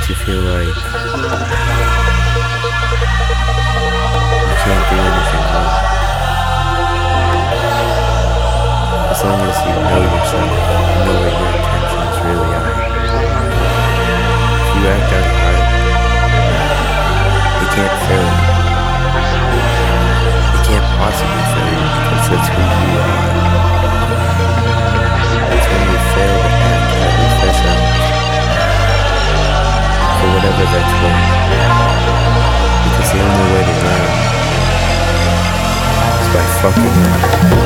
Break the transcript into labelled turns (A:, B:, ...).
A: you feel like you can't do anything wrong. As long as you know yourself, you know what your intentions really are. If you act out of heart, you can't fail you. You can't possibly fail you because that's who you are. It's when we fail to act that we fish out for whatever that's worth. Because the only way to learn is by fucking learning.